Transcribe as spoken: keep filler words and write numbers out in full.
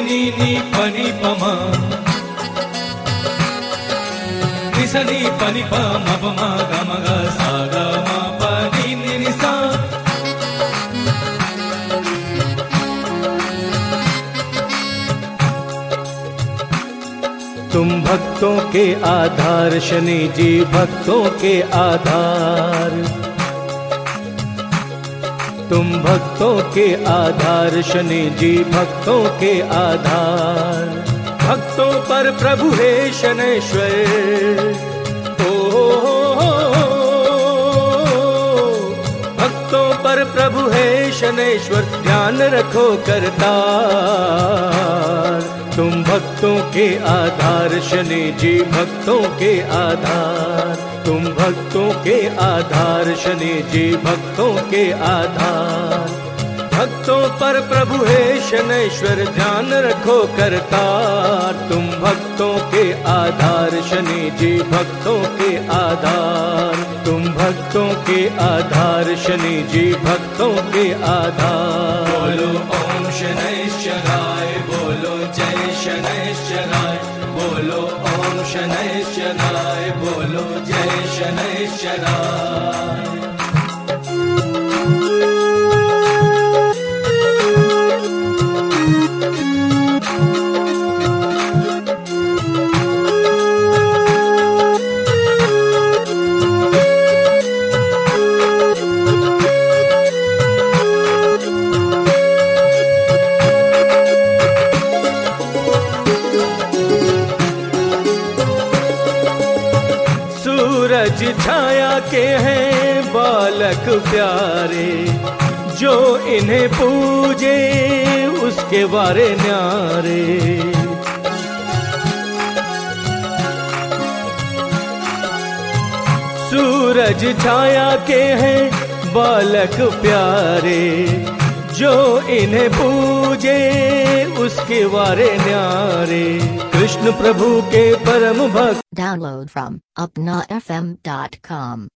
नी नी पनी पमा निसनी पनी प म प म ग म ग सा ग म प नी नी नि सा। तुम भक्तों के आधार शनि जी, भक्तों के आधार। तुम भक्तों के आधार शनि जी, भक्तों के आधार। भक्तों पर प्रभु है शनैश्वर, ओ हो हो हो। भक्तों पर प्रभु है शनैश्वर, ध्यान रखो करतार। तुम भक्तों के आधार शनि जी, भक्तों के आधार। तुम भक्तों के आधार शनि जी, भक्तों के आधार। भक्तों पर प्रभु है शनैश्वर, ध्यान रखो करतार। तुम भक्तों के आधार शनि जी, भक्तों के आधार। तुम भक्तों के आधार शनि जी, भक्तों के आधार। बोलो ओम शनैश्चराय, बोलो जय शनैश्चराय। बोलो ओम शनैश्चराय, बोलो जय शनैश्चराय। सूरज छाया के हैं बालक प्यारे, जो इन्हें पूजे उसके वारे न्यारे। सूरज छाया के हैं बालक प्यारे, जो इन्हें पूजे उसके वारे न्यारे। कृष्ण प्रभु के परम भक्त। Download from upna f m dot com